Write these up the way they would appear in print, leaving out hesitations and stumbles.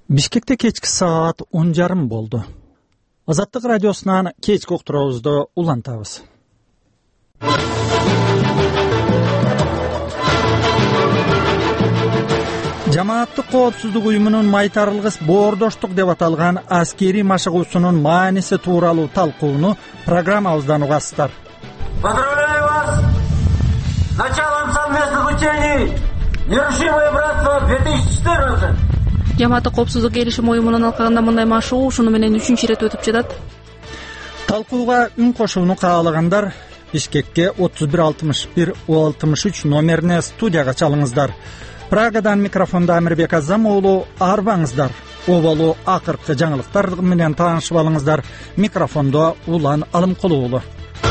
Бишкекте кечки саат 10:30 болду. Азаттык радиосунан кечки уктуруубузду улантабыз. Жамааттык коопсуздук уюмунун майтарылгыс боордоштук деп аталган аскерий машыгуусунун мааниси тууралуу талкууну программабыздан угасыздар. Поздравляю вас с началом совместных учений «Нерушимое братство 2014». Жамааттык коопсуздук келишим уюмунун алкагында мындай машыгуу ушуну менен 3-чү ирет өтүп жатат. Талкууга үн кошууну каалагандар Бишкекке 31 63 номерине студияга чалыңыздар. Прагадан микрофонда Амирбек Азам уулу арбаңыздар. Оболу акыркы жаңылыктар менен таанышып алыңыздар. Микрофондо Улан Алымкулуу уулу.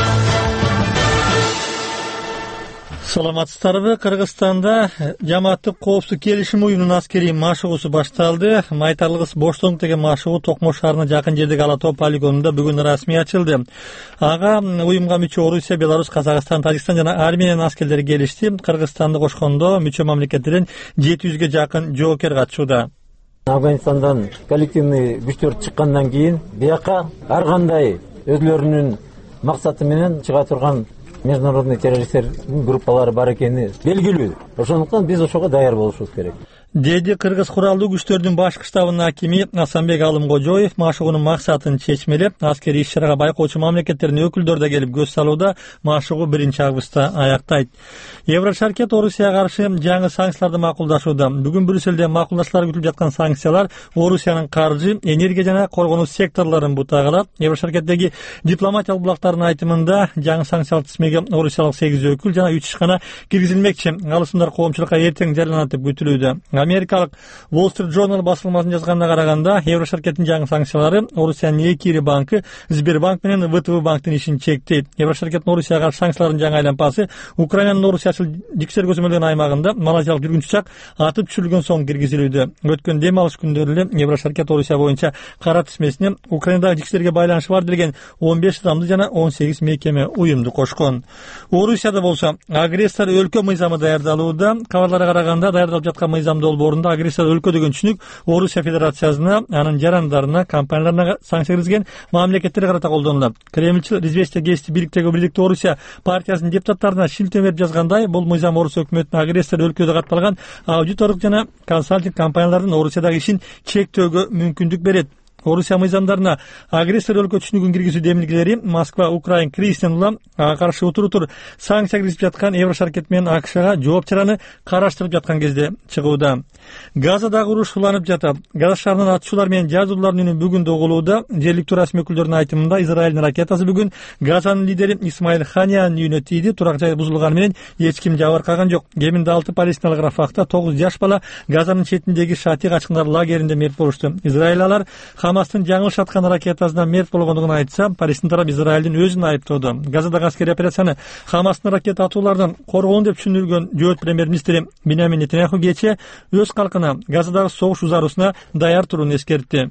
Саламатсыздарбы? Кыргызстанда жамааттык коопсуздук келишим уюмунун аскерий машыгуусу башталды. Майтарлыгыс Боштоң деген машыгуу Токмо шаарына жакын жердеги Ала Тоо полигонунда бүгүн расмий ачылды. Ага уюмга мүчө Орусия, Беларусь, Казакстан, Тажикстан жана Армениянын аскерлери келишти. Кыргызстанды кошкондо мүчө мамлекеттерден 700ге жакын жоокер катышууда. Афганистандан коллективный күчтөр чыккандан кийин бияка ар кандай өзлөрүнүн максаты менен чыга турган международный террористтердин группалары бар экени белгилүү. Ошондуктан биз ошого даяр болушубуз керек. Деди Кыргыз куралдуу күчтөрдүн башкы штабынын акими Асанбек Алымкожоев машыгуунун максатын чечмелеп, аскерий иш-чарага байкоочу мамлекеттердин өкүлдөрү да келип көз салууда. Машыгуу 1-августта аяктайт. Еврошаркет Орусияга каршы жаңы санкцияларды макулдашууда. Бүгүн Брюсселде макулдашлар күтүлүп жаткан санкциялар Орусиянын каржы, энергия жана койгонуу секторлорун бутагалап. Еврошаркеттеги дипломатиялык булактардын айтымында жаңы санкциялык тизмеге орусиялык 8 өкүл жана 3 ишкана киргизилмекчи. Алысымдар коомчулукка эртең жарыяланат деп күтүлүүдө. Америкалык Wall Street Journal басылмасынын жазганына караганда, Еврошаркеттин жаңы санкциялары Орусиянын 2 ири банкы Сбербанк менен ВТБ банктын ишин чектейт. Еврошаркеттин Орусияга каршы санкциялардын жаңы айланпасы Украинанын Орусиячыл жиксер көзөмөлгөн аймагында малайзиялык жүргүнчү учак атып түшүрүлгөн соң киргизилүүдө. Өткөн дем алыш күндөрү эле Еврошаркет Орусия боюнча кара тизмесине Украинадагы жиксерге байланышы бар делген 15 адамды жана 18 мекеме уюмду кошкон. Орусияда болсо агрессор өлкө мыйзамы даярдалууда. Кабарларга караганда даярдалып жаткан мыйзам долбоорунда агрессор өлкө деген түшүнүк Орусия Федерациясына, анын жарандарына, компанияларына санкция киргизген мамлекеттерге карата колдонулат. Кремльчил Известия гезити бийликтеги Орусия партиясынын депутаттарына шилтеме берип жазгандай, бул мыйзам Орусия өкмөтүнүн агрессор өлкөдө катталган аудиторлук жана консалтинг компаниялардын Орусиядагы ишин чектөөгө мүмкүндүк берет. Орусия мыйзамдарына агрессор өлкө түшүнүгүн киргизүү демилгелери Москва, Украин кризисинен улам каршы утур санкция киргизип жаткан Еврошаркет менен АКШга жооп чараны караштырып жаткан кезде чыгууда. Газадагы уруш уланып жатат. Газа шаарынын атышуулар менен жазуулардын үнү бүгүн да угулууда. Жергиликтүү расмий өкүлдөрдүн айтымында Израилдин ракетасы бүгүн Газанын лидери Исмаил Ханиянын үйүнө тийди. Турак жай бузулганы менен эч ким жабыркаган жок. Кеминде 6 палестиналык Рафахта, 9 жаш бала Газанын четиндеги Шати качкындар лагеринде мерт болушту. Израилялар Хамастын жаңылыш аткан ракетасынан мерт болгондугун айтса, Палестин тарап Израилдин өзүн айыптоодо. Газадагы аскерий операцияны Хамастын ракета атуулардан коргоон деп түшүндүргөн жөөт премьер-министри Биньямин Нетаньяху кечээ өз калкына Газадагы согуш узарусуна даяр турууну эскертти.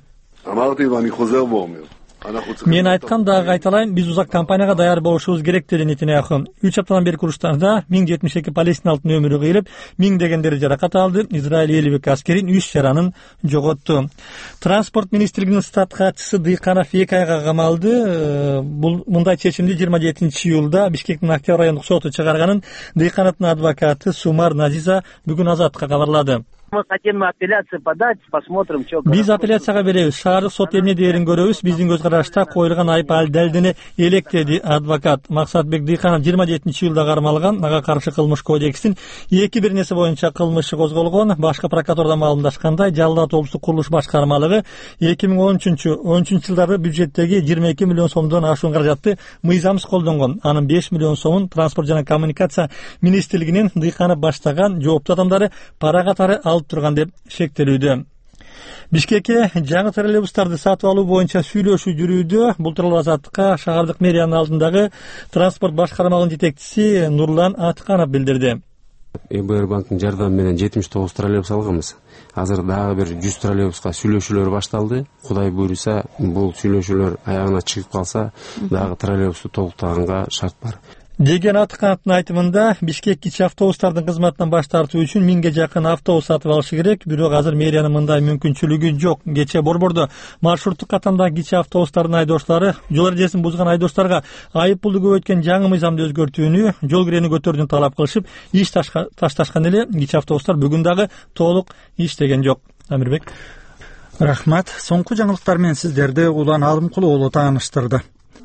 Мен айткам дагы кайталайм, биз узак кампанияга даяр болушубуз керек деди Нетаньяху. 3 аптадан бери уруштарда 1072 палестиналыктын өмүрү кыйылып, миңдегендери жаракат алды. Израиль 52 аскерин 3 жаранын жоготту. Транспорт министрлигинин стат катчысы Дыйканов 2 айга камалды. Бул мындай чечимди 27 июлда Бишкектин Октябрь райондук соту чыгарганын Дыйкановдун адвокаты Сумар Назиза бүгүн Азатка кабарлады. Мы хотим апелляцию подать, посмотрим, что... Биз апелляцияга беребиз. Шаардык сот эмне дээрин көрөбүз. Биздин көз карашта коюлган айып далилдене элек деди адвокат. Максатбек Дыйканов 27 июлда кармалган. Ага каршы кылмыш кодекстин 2 нерсе боюнча кылмышы козголгон. Башкы прокуратурада маалымдашкандай, Жалал ат облустук курулуш башкармалыгы 2013 жылдары бюджеттеги 22 миллион сомдон ашуун каражатты мыйзамсыз колдонгон. Анын 5 миллион сомун транспорт жана коммуникация министрлигинин Дыйканов баштаган жооптуу адамдары пара катары алып турган деп шектелүүдө. Бишкекке жаңы троллейбустарды сатып алуу боюнча сүйлөшүү жүрүүдө. Бул тууралуу Азаттыкка шаардык мэриянын алдындагы транспорт башкармалыгынын жетекчиси Нурлан Атканов билдирди. ЭБР банктын жардамы менен 79 троллейбус алганбыз. Азыр дагы бир 100 троллейбуска сүйлөшүүлөр башталды. Кудай буйруса, бул сүйлөшүүлөр аягына чыгып калса, дагы троллейбусту толуктаганга шарт бар. деген Атыкановдун айтымында Бишкек кичи автобустардын кызматынан баш тартуу үчүн 1000ге жакын автобус сатып алышы керек, бирок азыр мэриянын мындай мүмкүнчүлүгү жок. Кечээ Борбордо маршруттук катамдагы кичи автобустардын айдоочулары жол эрежесин бузган айдоочуларга айып пулду көбөйткөн жаңы мыйзамды өзгөртүүнү, жол кирени көтөрүүнү талап кылышып, иш ташташкан эле кичи автобустар бүгүн дагы толук иштеген жок. Амирбек. Рахмат. Соңку жаңылыктар менен сиздерди Улан Алымкулов уулу тааныштырды.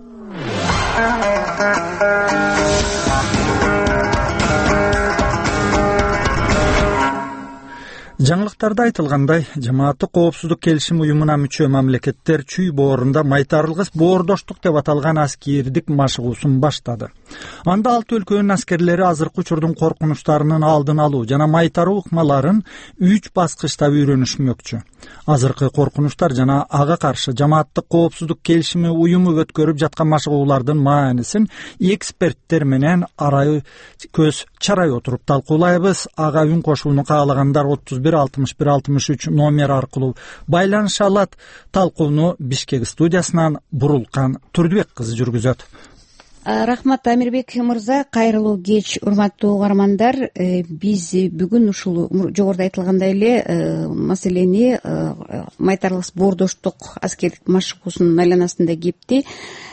Жаңылыктарда айтылгандай, жамааттык коопсуздук келишим уюмуна мүчө мамлекеттер Чүй боорунда майтарылгыс боордоштук деп аталган аскердик машыгуусун баштады. Анда 6 өлкөнүн аскерлери азыркы учурдун коркунучтарынын алдын алуу жана майтаруу ыкмаларын 3 баскычта үйрөнүшмөкчү. Азыркы коркунучтар жана ага каршы жамааттык коопсуздук келишими уюму өткөрүп жаткан машыгуулардын маанисин эксперттер менен арай көз чарай отуруп талкуулайбыз. Ага үн кошууну каалагандар 31-61-63 номер аркылуу байланыша алат. Талкууну Бишкек студиясынан Бурулкан Турдубек кызы жүргүзөт. Рахмат, Амирбек мырза. Кайрылуу кеч, урматтуу угармандар. Биз бүгүн ушул жогоруда айтылгандай эле маселени майтарылгыс боордоштук аскердик машыгуусунун айланасында кепти.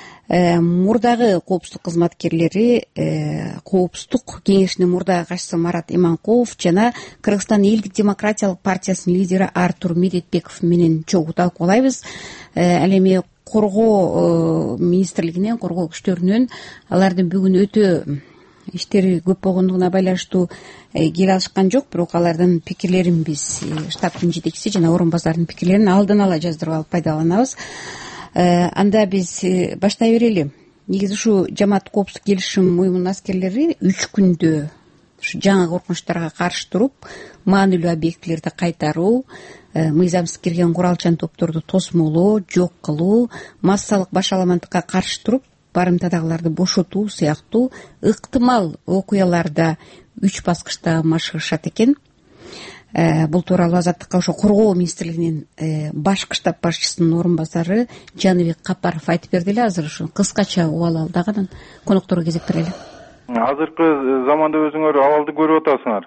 Мурдагы коопсуздук кызматкерлери коопсуздук кеңешинин мурдагы катчысы Марат Иманкулов жана Кыргызстан элдик демократиялык партиясынын лидери Артур Медетбеков менен чогуу талкуулайбыз. Ал эми коргоо министрлигинен, коргоо күчтөрүнөн алардын бүгүн өтө иштери көп болгондугуна байланыштуу келе алышкан жок, бирок алардын пикирлерин биз штабтын жетекчиси жана орун базардын пикирлерин алдын ала жаздырып алып пайдаланабыз. Анда биз баштай берели. Негизи ушу жамааттык коопсуздук келишим уюмунун аскерлери 3 күндө ушу жаңы коркунучтарга каршы туруп, маанилүү объектилерди кайтаруу, мыйзамсыз кирген куралчан топторду тосмолоо, жок кылуу, массалык башаламандыкка каршы туруп, барымтадагыларды бошотуу сыяктуу ыктымал окуяларда 3 баскычта машыгышат экен. Бул тууралуу Азаттыкка ошо коргоо министрлигинин башкы штаб башчысынын орун базары Жаныбек Капаров айтып берди эле. Азыр ушу кыскача убал алдык, анан конокторго кезек берели. Азыркы заманда өзүңөр абалды көрүп атасыңар.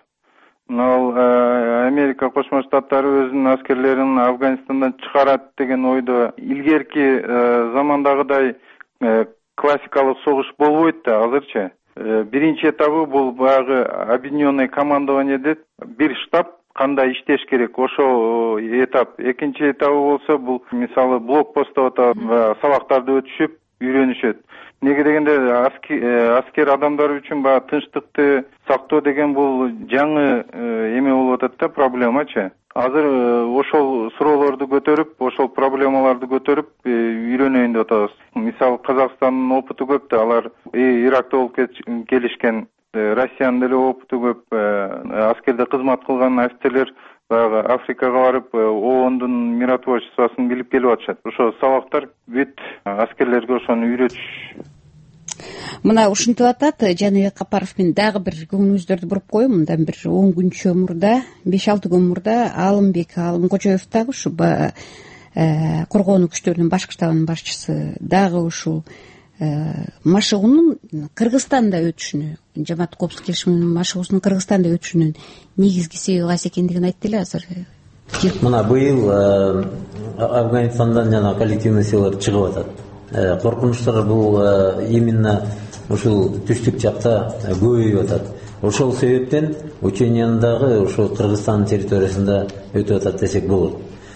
Америка Кошмо Штаттары өзүнүн аскерлерин Афганистандан чыгарат деген ойдо илгерки замандагыдай классикалык согуш болбойт да азырчы. Биринчи этабы бул баягы объединенный командование дейт, бир штаб кандай иштеш керек, ошол этап. Экинчи этабы болсо бул мисалы блокпостто сабактарды өтүшүп үйрөнүшөт. Неге дегенде аскер адамдар үчүн баягы тынчтыкты сактоо деген бул жаңы эме болуп атат да, проблемачы. Азыр ошол суроолорду көтөрүп, ошол проблемаларды көтөрүп үйрөнөйүн деп атабыз. Мисалы Казакстандын опыту көп да, алар Иракта болуп келишкен, Россиянын деле опыту көп, аскерде кызмат кылган офицерлер баягы Африкага барып, ООНдун миротворчествосын билип келип атышат. Ошо сабактар бүт аскерлерге ошону үйрөтүш. Мына ушинтип атат Жаныбек Капаров. Мен дагы бир көңүлүңүздөрдү буруп коеюн. Мындан бир 10 күнчө мурда, 5-6 күн мурда Алымбек Алымкожоев дагы ушу коргоонун күчтөрүнүн башкы штабынын башчысы дагы ушул машыгуунун Кыргызстанда өтүшүнү, жамааттык коопсуздук келишиминин машыгуусунун Кыргызстанда өтүшүнүн негизги себеби кайсы экендигин айтты эле азыр. Мына быйыл Афганистандан жана коллективный силалар чыгып атат. Коркунучтар бул именно ушул түштүк жакта көбөйүп атат. Ошол себептен учениянын дагы ошо Кыргызстан территориясында өтүп атат десек болот.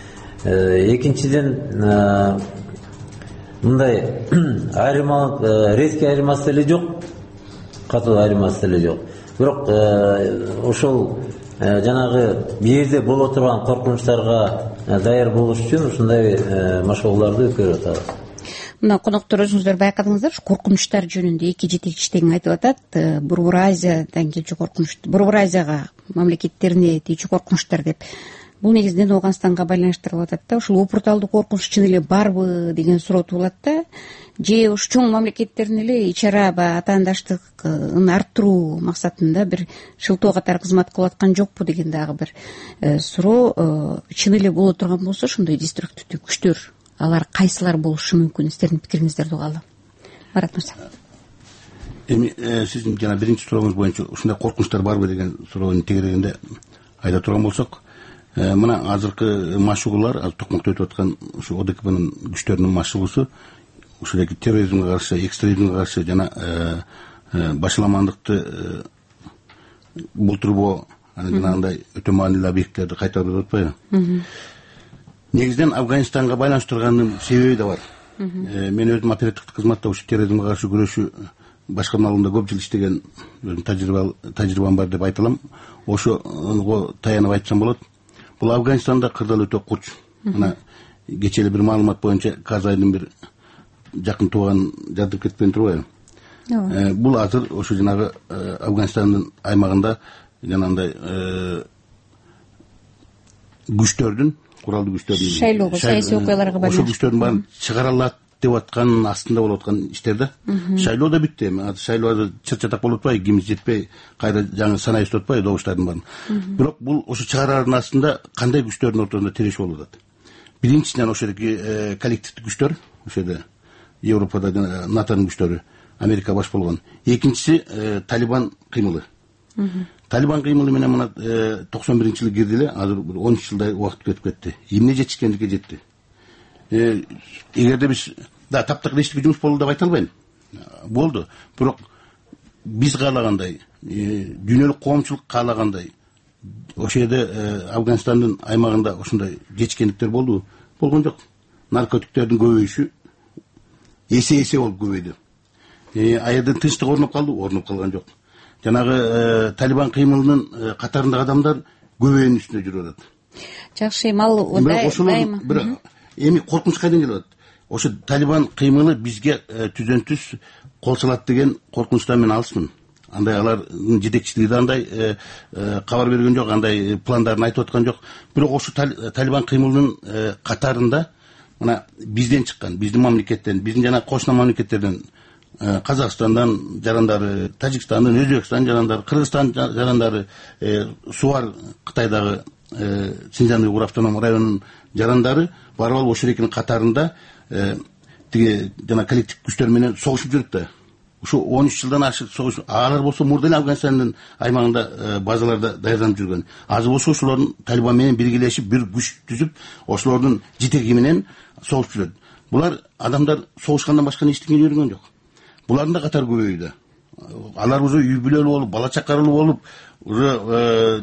Экинчиден мындай айырмалык, резкий айырмасы деле жок, катуу айырмасы деле жок. Бирок ошол жанагы бирде боло турган коркунучтарга даяр болуш үчүн ушундай машыгууларды өткөрүп атабыз. Мына коноктор өзүңүздөр байкадыңыздар, коркунучтар жөнүндө эки жетекчи тең айтып атат. Борбор Азиядан келчү коркунуч, Борбор Азияга мамлекеттерине тийчү коркунучтар деп. Бул негизинен Ауганстанга байланыштырылып атат да. Ушул опурталдуу коркунуч чын эле барбы деген суроо туулат да. Же ушу чоң мамлекеттердин эле ичара атаандаштыгын арттыруу максатында бир шылтоо катары кызмат кылып аткан жокпу деген дагы бир суроо. Чын эле боло турган болсо ошондой деструктивдүү күчтөр алар кайсылар болушу мүмкүн? Сиздердин пикириңиздерди угалы. Марат мырза. Эми сиздин жана биринчи сурооңуз боюнча ушундай коркунучтар барбы деген суроону тегерегинде айта турган болсок, мына азыркы машыгуулар, азыр Токмокто өтүп аткан ушу ОДКБнын күчтөрүнүн машыгуусу ушул терроризмге каршы, экстремизмге каршы жана башаламандыкты болтурбоо, жанагындай өтө маанилүү объекттерди кайтаруу деп атпайбы? Негизинен Афганистанга байланыштырганын себеби да бар. Мен өзүм оперативдик кызматта ушу терроризмге каршы күрөшүү башкармалыгында көп жыл иштеген тажрыйбам бар деп айта алам. Ошого таянып айтсам болот. Бул Афганистанда кырдаал өтө курч. Мына кечээ эле бир маалымат боюнча Казайдын бир жакын тууган жардырып кетпен турбайбы? Бул азыр ошо жанагы Афганистандын аймагында жанагындай күчтөрдүн, куралдуу күчтөрдүн шайлоого, саясий окуяларга байланыштуу ошол күчтөрдүн баарын чыгара алат деп атканын астында болуп аткан иштер да. Шайлоо да бүттү эми. Шайлоо азыр чат-чатак болуп атпайбы, кимиз жетпей, кайра жаңы санайып атпайбы добуштардын баарын. Бирок бул ошо чыгараардын астында кандай күчтөрдүн ортосунда тирешип болуп атат. Биринчиден ошодоки коллективдик күчтөр, ошодо Европада НАТОнун күчтөрү, Америка баш болгон. Экинчиси Талибан кыймылы. Талибан кыймылы менен мына 91-жылы кирди эле, азыр 13 жылдай убакыт өтүп кетти. Эмне жетишкендикке жетти. Эгерде биз таптакыр эчтеке жумуш болду деп айта албайм. Болду. Бирок биз каалагандай, дүйнөлүк коомчулук каалагандай ошол жерде Афганистандын аймагында ушундай жетишкендиктер болду. Болгон жок. Наркотиктердин көбөйүшү эсе болуп көбөйдү. А жерден тынчтык орноп калды, орноп калган жок. Жанагы Талибан кыймылынын катарындагы адамдар көбөйүүнүн үстүнө жүрүп атат. Жакшы, ал дайыма. Эми коркунуч кайдан келип атат? Ошо Талибан кыймылы бизге түзөн-түз кол салат деген коркунучтан мен алысмын. Андай алардын жетекчилиги да андай кабар берген жок, андай пландарын айтып аткан жок. Бирок ошо Талибан кыймылынын катарында мына бизден чыккан, биздин мамлекеттен, биздин жана кошуна мамлекеттерден, Казакстандан жарандары, Тажикстандын, Өзбекстан жарандары, Кыргызстан жарандары, Суар Кытайдагы Синьцзян уйгур автономдук районунун жарандары барып ошол экинин катарында тиги жана коллектив күчтөр менен согушуп жүрүп да. Ушу 13 жылдан ашык согуш. Алар болсо мурда эле Афганистандын аймагында базаларда даярданып жүргөн. Азыр болсо ошолордун Талибан менен биргелешип бир күч түзүп, ошолордун жетеги менен согуп жүрөт. Булар адамдар согушкандан башка эчтеке үйрөнгөн жок. Булардын да катары көбөйдү. Алар уже үй бүлөлүү болуп, бала чакалуу болуп, уже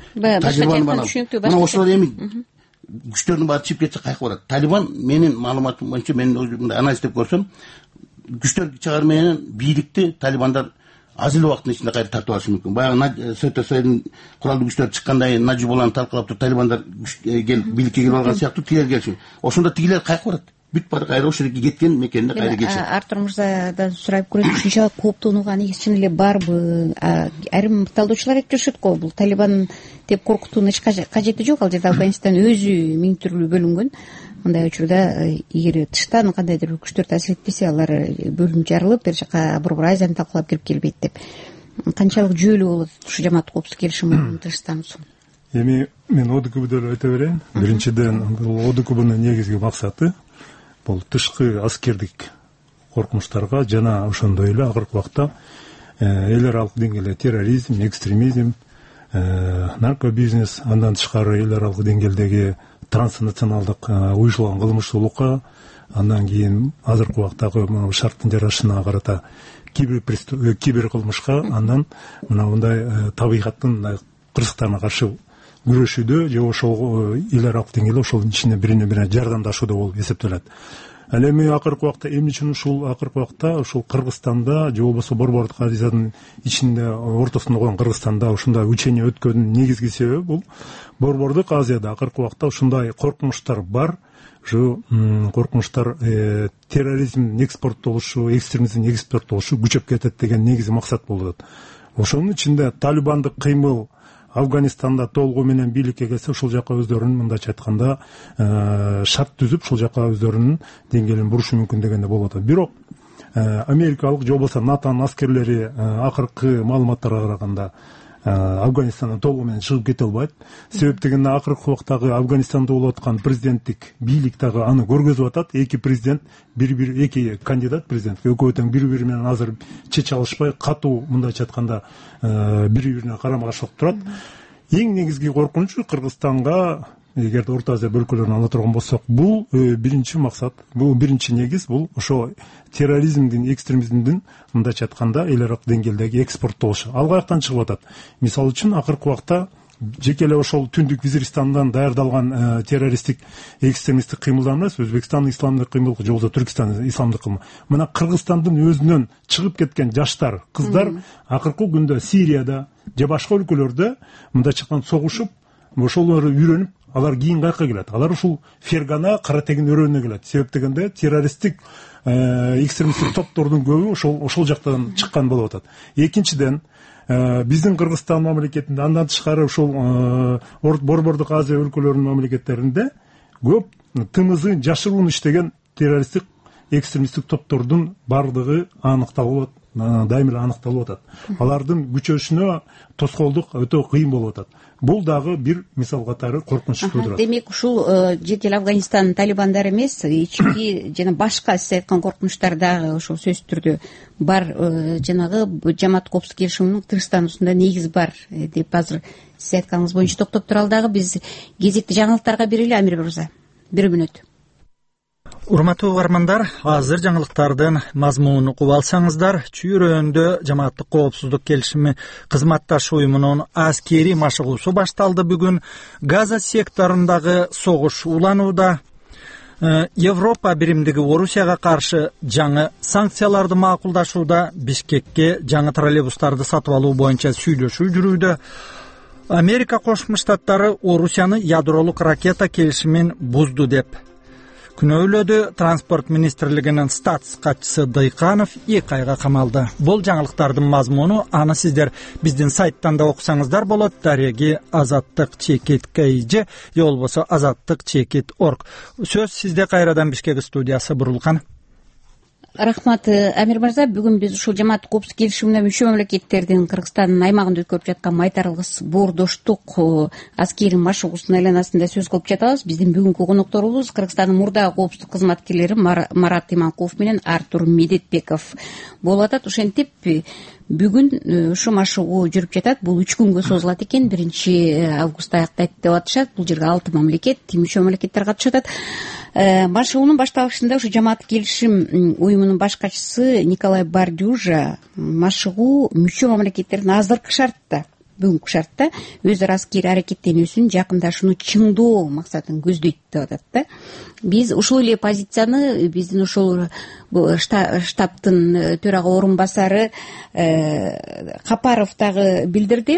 ошолор эми күчтөрдүн баары чыгып кетсе кайка барат. Талибан менин маалыматым боюнча, мен өзүмдү анализ деп көрсөм, күчтөр чыгаруу менен бийликти Талибандар аз эле убакыттын ичинде кайра тартып алышы мүмкүн. Баягы Совет Союзунун куралдуу күчтөрү чыкканда Наджибулланы талкалап туруп Талибандар бийликке келип алган сыяктуу тигилер келиши. Ошондо тигилер кайка барат. Бүт бары кайра ошол жерге кеткен мекенине кайра келишет. Артур мырзадан сурап көрөйүн, ушунча кооптонууга негизи чын эле барбы? Айрым талдоочулар айтып жүрүшөт го, бул Талибан деп коркутуунун эч кажети жок. Ал жерде Афганистан өзү миң түрлүү бөлүнгөн. Мындай учурда эгер тыштан кандайдыр бир күчтөр таасир этпесе, алар бөлүнүп жарылып, бер жака борбор Азияны талкалап кирип келбейт деп. Канчалык жүйөлүү болот ушу жамааттык коопсуздук келишиминин тынчтансуу? Эми мен ОДКБ айта берейин. Биринчиден, бул ОДКБнын негизги максаты бул тышкы аскердик коркунучтарга жана ошондой эле акыркы убакта эл аралык деңгээлде терроризм, экстремизм, наркобизнес, андан тышкары эл аралык деңгээлдеги транснационалдык уюшулган кылмыштуулукка, андан кийин азыркы убактагы шарттын жарашына карата кибер кылмышка, андан мындай табигаттын кырсыктарына каршы күрөшүүдө же ошол эл аралык деңгээлде ошол ичине бирине бири жардамдашууда болуп эсептелет. Ал эми акыркы убакта эмне үчүн ушул акыркы убакта ушул Кыргызстанда же болбосо Борбордук Азиянын ичинде ортосунда койгон Кыргызстанда ушундай учение өткөнүнүн негизги себеби бул Борбордук Азияда акыркы убакта ушундай коркунучтар бар. Ушу коркунучтар терроризмдин экспорттолушу, экстремизмдин экспорттолушу күчөп кетет деген негизги максат болуп атат. Ошонун ичинде Талибандык кыймыл Афганистанда толугу менен бийликке келсе, ушул жака өздөрүнүн мындайча айтканда шарт түзүп, ушул жака өздөрүнүн деңгээлин бурушу мүмкүн дегенде болот. Бирок америкалык же болбосо НАТОнун аскерлери акыркы маалыматтарга караганда Афганистандан толугу менен чыгып кете албайт. Себеп дегенде акыркы убактагы Афганистанда болуп аткан президенттик бийлик дагы аны көргөзүп атат. Эки президент эки кандидат президентке экөө тең бири менен азыр чече алышпай катуу мындайча айтканда бири-бирине карама каршылык турат. Эң негизги коркунучу Кыргызстанга эгерде Орто Азия өлкөлөрүн ала турган болсок, бул биринчи максат, бул биринчи негиз, бул ошо терроризмдин, экстремизмдин мындайча айтканда эл аралык деңгээлдеги экспорттолушу. Ал каяктан чыгып атат? Мисалы үчүн акыркы убакта жеке эле ошол Түндүк Визиристандан даярдалган террористтик экстремисттик кыймылдар эмес, Өзбекстандын исламдык кыймылы же болбосо Түркстандын исламдык кыймылы. Мына Кыргызстандын өзүнөн чыгып кеткен жаштар, кыздар акыркы күндө Сирияда же башка өлкөлөрдө мындайча айтканда согушуп, ошолорду үйрөнүп, алар кийин каяка келет? Алар ушул Фергана, Кара Тегин өрөөнүнө келет. Себеп дегенде террористтик экстремисттик топтордун көбү ошол жактан чыккан болуп атат. Экинчиден, биздин Кыргызстан мамлекетинде, андан тышкары ушул Борбордук Азия өлкөлөрүнүн мамлекеттеринде көп тымызы жашыруун иштеген террористтик экстремисттик топтордун бардыгы аныкталып, дайым эле аныкталып атат. Алардын күчөшүнө тоскоолдук өтө кыйын болуп атат. Бул дагы бир мисал катары коркунуч туудурат. Демек, ушул жеке эле Афганистандын талибандары эмес, ички жана башка сиз айткан коркунучтар дагы ошол сөзсүз түрдө бар. Жанагы жамаат коопсуздук келишиминин тынчтануусунда негиз бар деп азыр сиз айтканыңыз боюнча токтоп туралы дагы биз кезекти жаңылыктарга берели. Амир мырза, 1 мүнөт. Урматтуу угармандар, азыр жаңылыктардын мазмунун угуп алсаңыздар, Чүйрөндө жамааттык коопсуздук келишими кызматташ уюмунун аскери машыгуусу башталды. Бүгүн Газа секторундагы согуш уланууда. Европа биримдиги Орусияга каршы жаңы санкцияларды макулдашууда, Бишкекке жаңы троллейбустарды сатып алуу боюнча сүйлөшүү жүрүүдө. Америка Кошмо Штаттары Орусияны ядролук ракета келишимин бузду деп күнөөлөдү. Транспорт министрлигинин статс катчысы Дыйканов 2 айга камалды. Бул жаңылыктардын мазмуну аны сиздер биздин сайттан да окусаңыздар болот. Дареги azattik.kj же болбосо azattik.org. Сөз сизде. Кайрадан Бишкек студиясы бурулган. Рахмат, Амир мырза. Бүгүн биз ушул жамааттык коопсуздук келишимине мүчө мамлекеттердин Кыргызстандын аймагында өткөрүп жаткан майтарылгыс боордоштук аскери машыгуусунун айланасында сөз кылып жатабыз. Биздин бүгүнкү конокторубуз Кыргызстандын мурдагы коопсуздук кызматкерлери Марат Иманкулов менен Артур Медетбеков болуп атат. Ошентип бүгүн ушу машыгуу жүрүп жатат. Бул 3 күнгө созулат экен. 1 августта аяктайт деп атышат. Бул жерге 6 мамлекет, мүчө мамлекеттер катышат. Машыгуунун башталышында ушу жамааттык келишим уюмунун баш катчысы Николай Бардюжа машыгуу мүчө мамлекеттердин азыркы шартта, бүгүнкү шартта өз ара аскери аракеттенүүсүн, жакындашууну чыңдоо максатын көздөйт деп атат да. Биз ушул эле позицияны биздин ошол штабтын төрага орун басары Капаров дагы билдирди.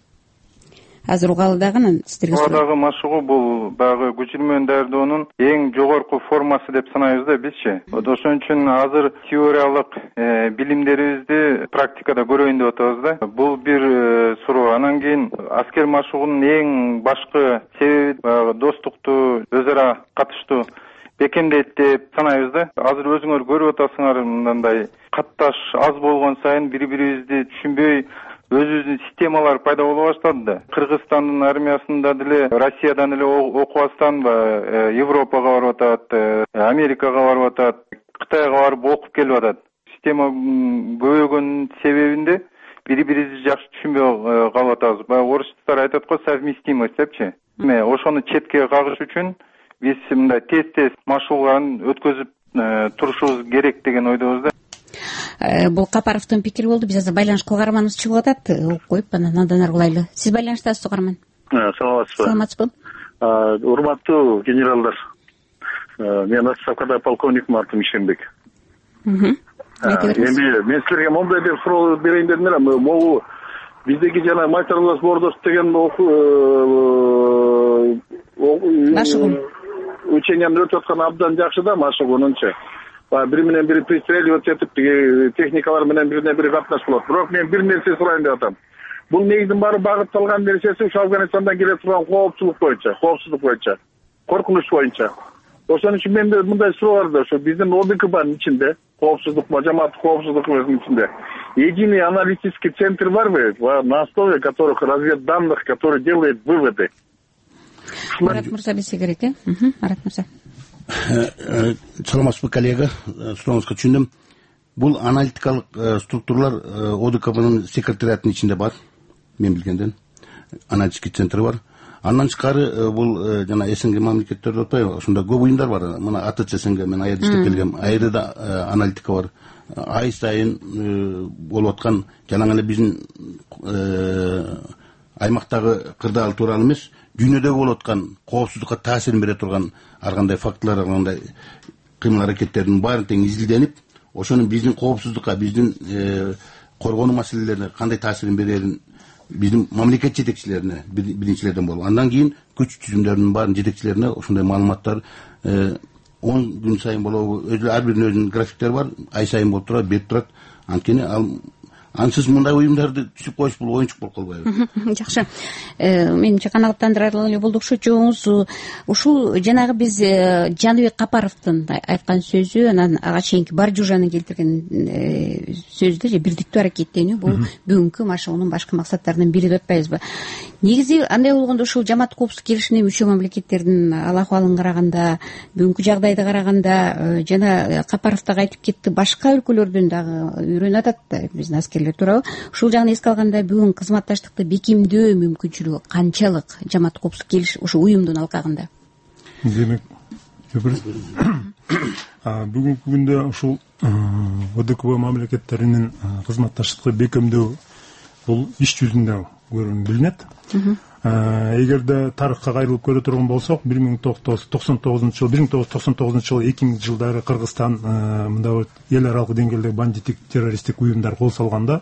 Азыр угалы дагы сиздерге дагы машыгуу бул баягы көчүрмөнү даярдоонун эң жогорку формасы деп санайбыз да бизчи. Ошон үчүн азыр теориялык билимдерибизди практикада көрөйүн деп атабыз да. Бул бир суроо. Анан кийин аскер машыгуунун эң башкы себеби баягы достукту, өз ара катыштуу бекемдейт деп санайбыз да. Азыр өзүңөр көрүп атасыңар, мындай катташ аз болгон сайын бири-бирибизди түшүнбөй өзүбүздүн системалар пайда боло баштады да. Кыргызстандын армиясында деле, Россиядан эле окубастан Европага барып атат, Америкага барып атат, Кытайга барып окуп келип атат. Система көбөйгөнүн себебинде бири-бирибизди жакшы түшүнбөй калып атабыз. Баягы орустар айтат го, совместимость депчи. Ошону четке кагыш үчүн биз мындай тез машыгууларын өткөзүп турушубуз керек деген ойдобуз да. Бул Капаровдун пикири болду. Биз азыр байланышка угарманыбыз чыгып атат. Угуп коюп, анан андан ары кылайлы. Сиз байланыштасыз, угарман. Саламатсызбы? Саламатсызбы. Урматтуу генералдар. Мен отставкада полковникмин, Артур Медетбек. Эми мен силерге моундай бир суроо берейин дедим эле. Могу биздеги жана майтарылгыс боордоштук деген машыгуу учениянын өтүп аткан абдан жакшы да, машыгуунунчу. Бири менен бири пристреливать этип, техникалар менен бирине бири катнашып болот. Бирок мен бир нерсе сурайын деп атам. Бул негиздин баары багытталган нерсеси ушу Афганистандан келе турган коопсуздук боюнча, коркунуч боюнча. Ошон үчүн менде мындай суроо бар да, ошо биздин ОДКБнын ичинде коопсуздук, жамааттык коопсуздуктун ичинде единый аналитический центр барбы, на основе которых разведданных, который делает выводы. Марат мырза билсе керек, Марат мырза. Саламатсызбы, коллега, сурооңузга түшүндүм. Бул аналитикалык структуралар ОДКБнын секретариатынын ичинде бар, мен билгенден. Аналитический центр бар. Андан тышкары бул жана СНГ мамлекеттерде атпайбы, ошондо көп уюмдар бар. Мына АТЧ СНГ, мен айрда иштеп келгем. Айрда аналитика бар. Ай сайын болуп аткан жана эле биздин аймактагы кырдаал тууралуу эмес, дүйнөдө болуп аткан коопсуздукка таасирин бере турган ар кандай фактылар, ар кандай кыймыл аракеттердин баары тең изилденип, ошонун биздин коопсуздукка, биздин коргонуу маселелерине кандай таасирин берерин биздин мамлекет жетекчилерине биринчилерден болуп, андан кийин күч түзүмдөрүнүн баарын жетекчилерине ошондой маалыматтар 10 күн сайын болобу, ар биринин өзүнүн графиктери бар, ай сайын болуп турат, берип турат. Анткени ансыз мындай уюмдарды түзүп коюш бул оюнчук болуп калбайбы? Жакшы. Менимче канааттандырарлык эле болду окшойт. Ушул жанагы биз Жаныбек Капаровдун айткан сөзү, анан ага чейинки Баржужанын келтирген сөздө же бирдиктүү аракеттенүү бул бүгүнкү машыгуунун башкы максаттарынын бири деп атпайбызбы? Негизи андай болгондо ушул жамааттык коопсуздук келишимине мүчө мамлекеттердин ал акыбалын караганда, бүгүнкү жагдайды караганда, жана Капаров дагы айтып кетти, башка өлкөлөрдөн дагы үйрөнүп атат да биздин аскерлер туурабы. Ушул жагын эске алганда бүгүн кызматташтыкты бекемдөө мүмкүнчүлүгү канчалык жамааттык коопсуздук келишим ушул уюмдун алкагында? Демек, бүгүнкү күндө ушул ОДКБ мамлекеттеринин кызматташтыкты бекемдөө бул иш жүзүндө билинет. Эгерде тарыхка кайрылып көрө турган болсок, 1999 жылы 2000 жылдары Кыргызстан мындай эл аралык деңгээлде бандиттик террористтик уюмдар кол салганда,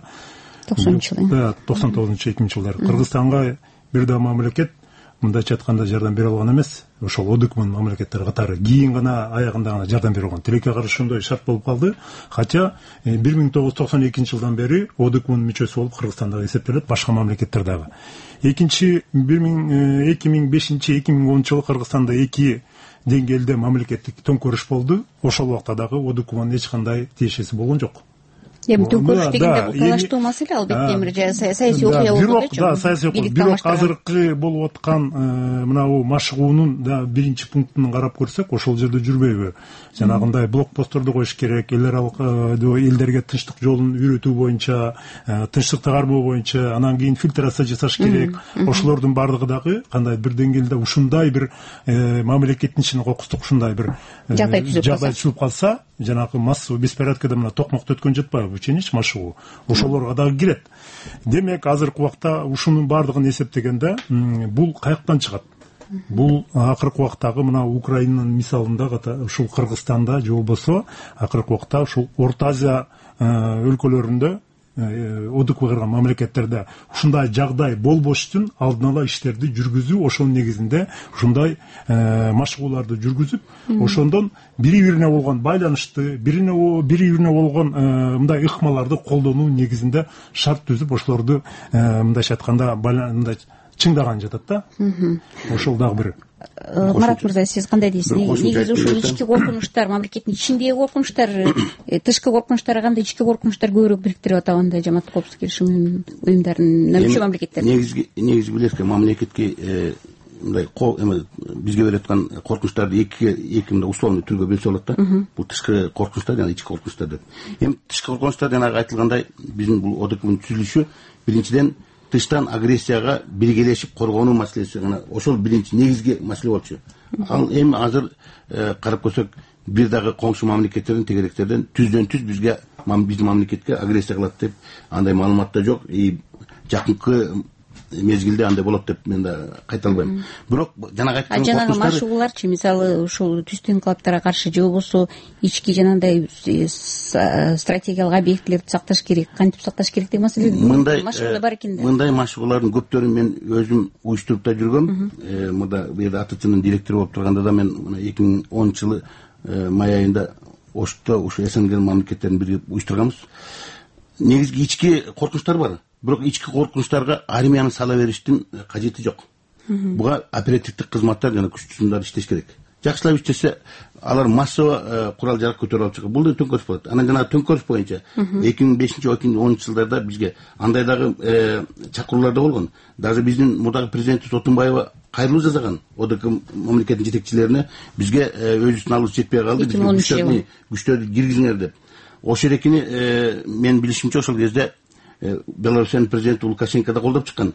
99-2000 жылдары Кыргызстанга бир да мамлекет мындайча айтканда жардам бере алган эмес. Ошол ОДКБнын мамлекеттери катары кийин гана аягында гана жардам бере алган. Тилекке каршы ошондой шарт болуп калды. Хотя 1992 жылдан бери ОДКБнын мүчөсү болуп Кыргызстандагы эсептелет, башка мамлекеттер дагы. Экинчи 2005-2010 жылы Кыргызстанда эки деңгээлде мамлекеттик төңкөрүш болду. Ошол убакта дагы ОДКБнын эч кандай тиешеси болгон жок. Эми төңкөрүш дегенде бул талаштуу маселе, албетте эмир саясий окуя болуп атат. Да, саясий окуя. Бирок азыркы болуп аткан мынау машыгуунун биринчи пунктун карап көрсөк, ошол жерде жүрбөйбү? Жанагындай блокпостторду коюш керек, эл аралык элдерге тынчтык жолун үйрөтүү боюнча, тынчтыкты кармоо боюнча, анан кийин фильтрация жасаш керек. Ошолордун бардыгы дагы кандай бир деңгээлде ушундай бир мамлекеттин ичине кокустук ушундай бир жагдай түзүлүп калса, жанагы массовый беспорядкада мына токмокто өткөн жатпайбы? Ученич машыгуу ошолорго дагы кирет. Демек азыркы убакта ушунун бардыгын эсептегенде бул каяктан чыгат? Бул акыркы убактагы мына Украинанын мисалында ушул Кыргызстанда же болбосо акыркы убакта ушул Орто Азия өлкөлөрүндө ОДКБга кирген мамлекеттерде ушундай жагдай болбош үчүн алдын ала иштерди жүргүзүү, ошонун негизинде ушундай машыгууларды жүргүзүп, ошондон бири-бирине болгон байланышты, бири-бирине болгон мындай ыкмаларды колдонуу негизинде шарт түзүп, ошолорду мындайча айтканда мындай чыңдаган жатат да. Ошол дагы бир. Марат мырза, сиз кандай дейсиз? Негизи ушул ички коркунучтар, мамлекеттин ичиндеги коркунучтар, тышкы коркунучтар кандай, ички коркунучтар көбүрөөк бириктирип атат андай жамааттык коопсуздук келишиминин уюмдарынын мүчө мамлекеттери? Негизи билесизби, мамлекетке мындай бизге берип аткан коркунучтарды эки мындай условный түргө бөлсө болот да. Бул тышкы коркунучтар жана ички коркунучтар деп. Эми тышкы коркунучтар жанагы айтылгандай биздин бул ОДКБнын түзүлүшү биринчиден тыштан агрессияга биргелешип коргонуу маселеси гана, ошол биринчи негизги маселе болчу. Ал эми азыр карап көрсөк, бир дагы коңшу мамлекеттердин тегеректерден түздөн-түз биздин мамлекетке агрессия кылат деп андай маалымат да жок. Жакынкы мезгилде андай болот деп мен да кайта албайм. Бирок жанагы айткан жанагы машыгууларчы, мисалы ушул түстүү инкылаптарга каршы же болбосо ички жанагындай стратегиялык объектилерди сакташ керек, кантип сакташ керек деген маселе машыгуулар бар экен да. Мындай машыгуулардын көптөрүн мен өзүм уюштуруп да жүргөм. Мында бул АТЦнын директору болуп турганда да мен 2010 жылы май айында Ошто ушу СНГ мамлекеттерин бирге уюштурганбыз. Негизги ички коркунучтар бар. Бирок ички коркунучтарга армияны сала бериштин кажети жок. Буга оперативдик кызматтар жана күч түзүмдөр иштеш керек. жакшылап иштесе алар массово курал жарак көтөрүп алып чыгат. Бул да төңкөрүш болот. Анан жанагы төңкөрүш боюнча 2005-2010 жылдарда бизге андай дагы чакыруулар да болгон. Даже биздин мурдагы президентибиз Отунбаева кайрылуу жасаган ОДК мамлекеттин жетекчилерине бизге өзүбүздүн алыбыз жетпей калды, бизге күчтөрдү киргизиңер деп. Ошол эрекини мен билишимче ошол кезде Беларусиянын президенти Лукашенко да колдоп чыккан.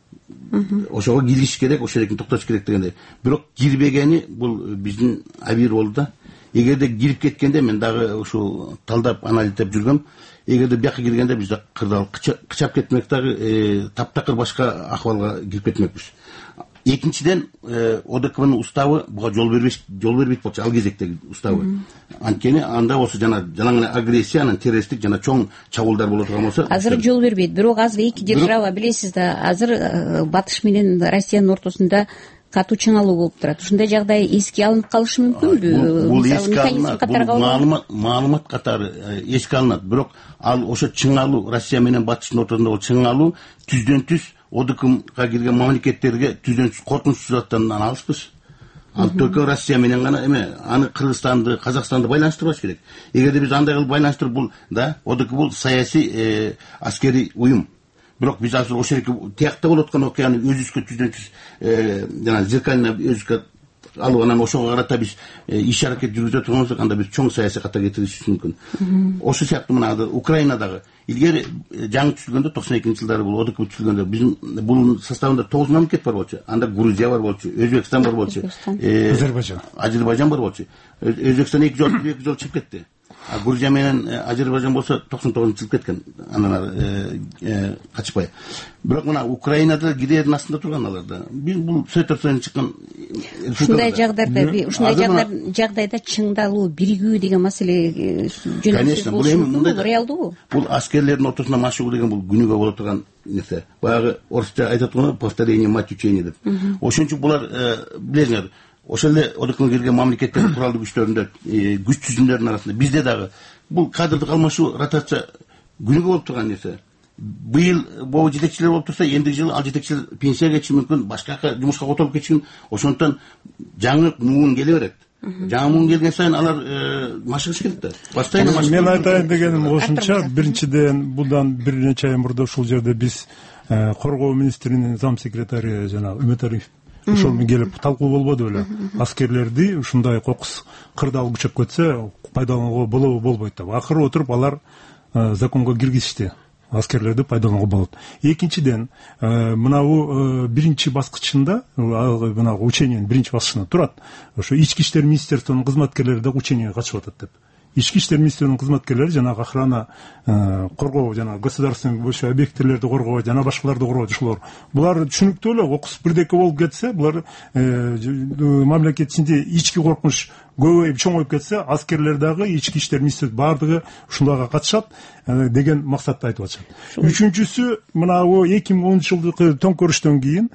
Ошого киргизиш керек, ошол эрекини токтотуш керек дегенде. Бирок кирбегени бул биздин абийир болду да. Эгерде кирип кеткенде мен дагы ушул талдап анализдеп жүргөм. Эгерде бияка киргенде биз да кырдаал кычап кетмек дагы таптакыр башка акыбалга кирип кетмекпиз. Экинчиден ОДКнын уставы буга жол бербейт болчу, ал кезектеги уставы. Анткени анда болсо жана жалаң агрессия, анан террористтик жана чоң чабуулдар боло турган болсо азыр жол бербейт. Бирок азыр эки держава билесиз да, азыр Батыш менен Россиянын ортосунда катуу чыңалуу болуп турат. Ушундай жагдай эске алынып калышы мүмкүнбү? Бул эске алынат, маалымат катары эске алынат. Бирок ал ошо чыңалуу Россия менен Батыштын ортосунда чыңалуу түздөн-түз ОДКга кирген мамлекеттерге түздөн-түз коркунучсуз аттандан алыспыз. Ал только Россия менен гана аны Кыргызстанды, Казакстанды байланыштырбаш керек. Эгерде биз андай кылып байланыштырып бул да ОДК бул саясий аскерий уюм. Бирок биз азыр ошол эки тиякта болуп аткан окуяны өзүбүзгө түздөн-түз жана зеркально өзүбүзгө алып анан ошого карата биз иш аракет жүргүзө турган болсок, анда биз чоң саясий ката кетиришибиз мүмкүн. Ошол сыяктуу мына Украинадагы илгери жаңы түзүлгөндө 92-жылдары бул ОДК түзүлгөндө биздин бул составында 9 мамлекет бар болчу. Анда Грузия бар болчу, Өзбекстан бар болчу, Азербайжан бар болчу. Өзбекстан 2 жол чыгып кетти. Грузия менен Азербайжан болсо 99-жылы кеткен, анан качпай. Бирок мына Украинада гидердин астында турган аларда. Биз бул Советтер Союзунан чыккан ушундай жагдайда чыңдалуу, биригүү деген маселе жөнүндө болушу мүмкүн. Бул реалдуубу? Бул аскерлердин ортосунда машыгуу деген бул күнүгө боло турган нерсе. Баягы орусча айтат го, повторение мать учения деп. Ошон үчүн булар билесиңер, ошол эле ОДКга кирген мамлекеттердин куралдуу күчтөрүндө күч түзүмдөрүнүн арасында бизде дагы бул кадрдык алмашуу, ротация күнүгө болуп турган нерсе. Быйыл могу жетекчилер болуп турса, эндиги жылы ал жетекчилер пенсияга кетиши мүмкүн, башка жумушка которуп кетиши мүмкүн. Ошондон жаңы муун келе берет. Жаңы муун келген сайын алар машыгыш керек да. Постоянно машыгыш. Мен айтайын дегеним ошончо, биринчиден булдан бир нече ай мурда ушул жерде биз коргоо министринин зам секретары жана Үмөталиев ошол менен келип талкуу болбоду беле? Аскерлерди ушундай кокус кырдаал күчөп кетсе пайдаланууга болобу болбойт деп. Акыры отуруп алар законго киргизишти. Аскерлерди пайдаланууга болот. Экинчиден, мынабу биринчи баскычында, мына учениянын биринчи баскычында турат. Ошо ички иштер министрлигинин кызматкерлери да ученияга катышып атат деп. Ички иштер министрлигинин кызматкерлери жанагы охрана коргоо, жана государственный объекттерди коргоо, жана башкаларды коргоо ушулар. Булар түшүнүктүү эле, окус бирдеке болуп кетсе, булар мамлекет ичинде ички коркунуч көбөйүп чоңоюп кетсе, аскерлер дагы ички иштер министрлиги баардыгы ушуларга катышат деген максатты айтып атышат. Үчүнчүсү, мынабу 2010-жылдык төңкөрүштөн кийин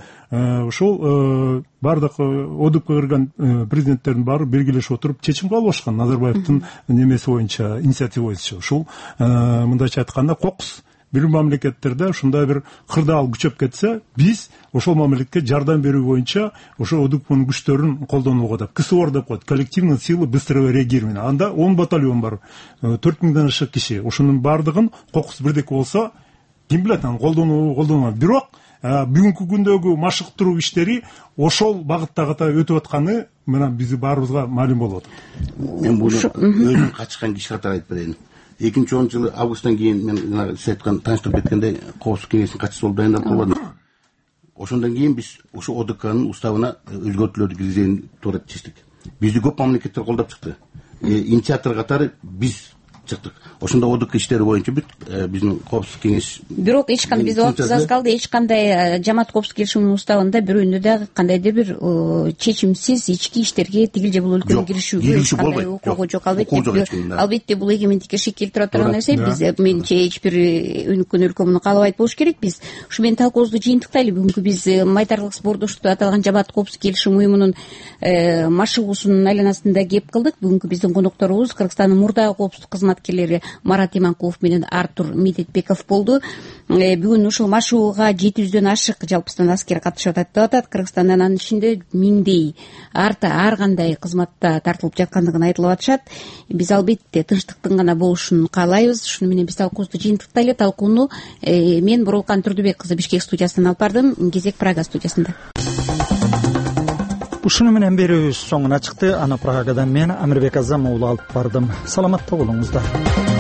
ошол баардык ОДКга кирген президенттердин баары белгилешип отуруп чечим кабыл алышкан. Назарбаевдин немеси боюнча, инициатива боюнча. Ушул мындайча айтканда кокус бир мамлекеттерде ушундай бир кырдаал күчөп кетсе, биз ошол мамлекетке жардам берүү боюнча ошо ОДКнын күчтөрүн колдонууга деп КСОР деп коет, коллективные силы быстрого реагирования. Анда 10 батальон бар, 4000 ашык киши. Ошонун баардыгын кокус бирдеке болсо, ким билет, анын колдонуу. Бирок бүгүнкү күндөгү машыктыруу иштери ошол багытта ката өтүп атканы мына биздин баарыбызга маалым болуп атат. Мен буну өзүм катышкан киши катары айтып берейин. 2010 августтан кийин мен сиз айткан тааныштырып кеткендей коопсуздук кеңешинин катчысы болуп дайындалып калбадым. Ошондон кийин биз ошо ОДКнын уставына өзгөртүүлөрдү киргизени туура чечтик. Бизди көп мамлекеттер колдоп чыкты. Инициатор катары биз чыктык. Ошондо ОДК иштери боюнча биздин коопсуздук кеңеш. Бирок эч кандай биз убактыбыз аз калды, эч кандай жамаат коопсуздук келишиминин уставында бирөөндө дагы кандайдыр бир чечимсиз ички иштерге тигил же бул өлкөнүн киришүүгө эч кандай укугу жок. Албетте бул эгемендикке шек келтирип турган нерсе. Биз менимче эч бир өнүккөн өлкө муну каалабайт болуш керек. Биз ушу менен талкуубузду жыйынтыктайлы. Бүгүнкү биз майтарлык сбордоштук аталган жамаат коопсуздук келишим уюмунун машыгуусунун айланасында кеп кылдык. Бүгүнкү биздин конокторубуз Кыргызстандын мурдагы коопсуздук кызмат кызматкерлери Марат Иманкулов менен Артур Медетбеков болду. Бүгүн ушул машыгууга 700дөн ашык жалпысынан аскер катышып атат деп атат. Кыргызстанда анын ичинде 1000дей ар кандай кызматта тартылып жаткандыгын айтылып атышат. Биз албетте тынчтыктын гана болушун каалайбыз. Шуну менен биз талкуубузду жыйынтыктайлы. Талкууну мен Бурулкан Турдубек кызы Бишкек студиясынан алып бардым. Кезек Прага студиясында. Ушуну менен берүүбүз соңуна чыкты. Аны Прагадан мен Амирбек Азам уулу алып бардым. Саламатта болуңуздар.